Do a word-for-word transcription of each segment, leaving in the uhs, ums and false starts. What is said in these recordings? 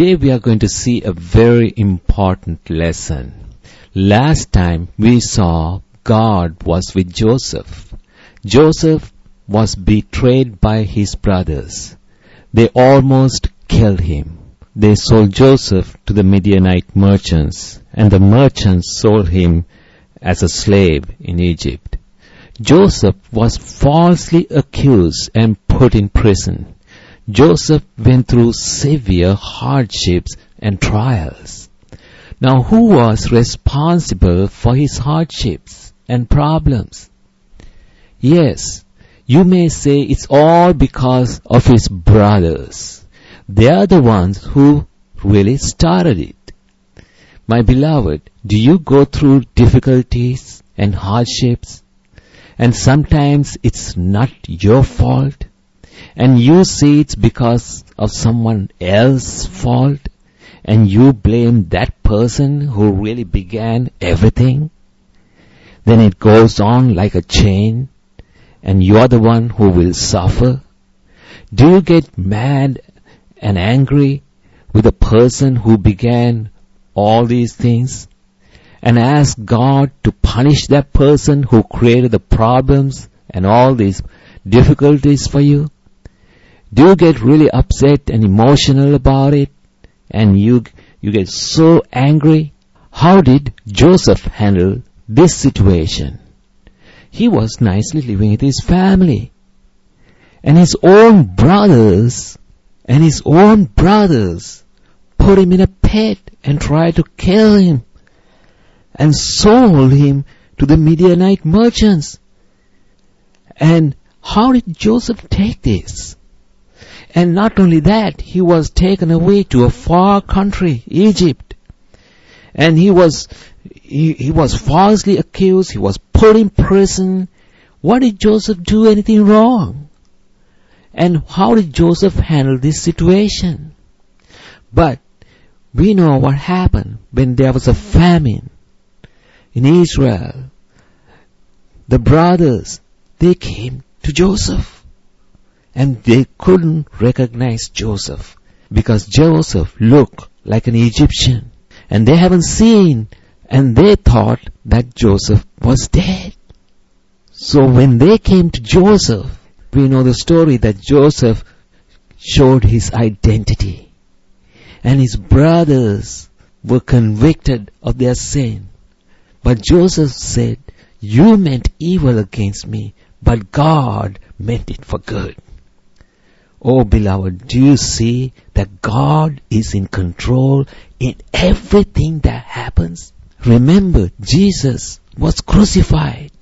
Today we are going to see a very important lesson. Last time we saw God was with Joseph. Joseph was betrayed by his brothers. They almost killed him. They sold Joseph to the Midianite merchants, and the merchants sold him as a slave in Egypt. Joseph was falsely accused and put in prison. Joseph went through severe hardships and trials. Now, who was responsible for his hardships and problems? Yes, you may say it's all because of his brothers. They are the ones who really started it. My beloved, do you go through difficulties and hardships? And sometimes it's not your fault, and you say it's because of someone else's fault, and you blame that person who really began everything. Then it goes on like a chain, and you're the one who will suffer. Do you get mad and angry with the person who began all these things, and ask God to punish that person who created the problems and all these difficulties for you? Do you get really upset and emotional about it, and you you get so angry? How did Joseph handle this situation? He was nicely living with his family, and his own brothers and his own brothers put him in a pit and tried to kill him and sold him to the Midianite merchants. And how did Joseph take this? And not only that, he was taken away to a far country, Egypt. And he was he, he was falsely accused, he was put in prison. What did Joseph do anything wrong? And how did Joseph handle this situation? But we know what happened when there was a famine in Israel. The brothers, they came to Joseph, and they couldn't recognize Joseph because Joseph looked like an Egyptian, and they haven't seen, and they thought that Joseph was dead. So when they came to Joseph, we know the story that Joseph showed his identity, and his brothers were convicted of their sin. But Joseph said, "You meant evil against me, but God meant it for good." Oh, beloved, do you see that God is in control in everything that happens? Remember, Jesus was crucified,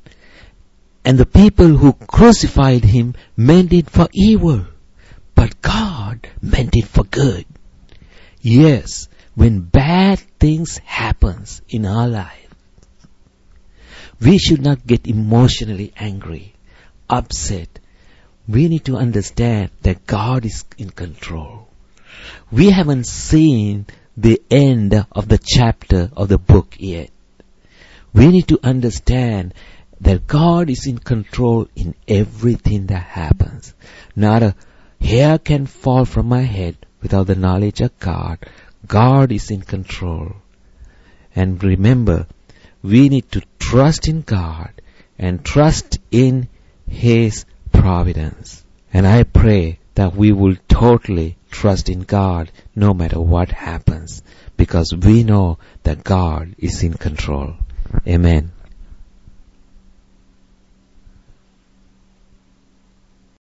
and the people who crucified him meant it for evil, but God meant it for good. Yes, when bad things happen in our life, we should not get emotionally angry, upset. We need to understand that God is in control. We haven't seen the end of the chapter of the book yet. We need to understand that God is in control in everything that happens. Not a hair can fall from my head without the knowledge of God. God is in control. And remember, we need to trust in God and trust in His providence. And I pray that we will totally trust in God no matter what happens, because we know that God is in control. Amen.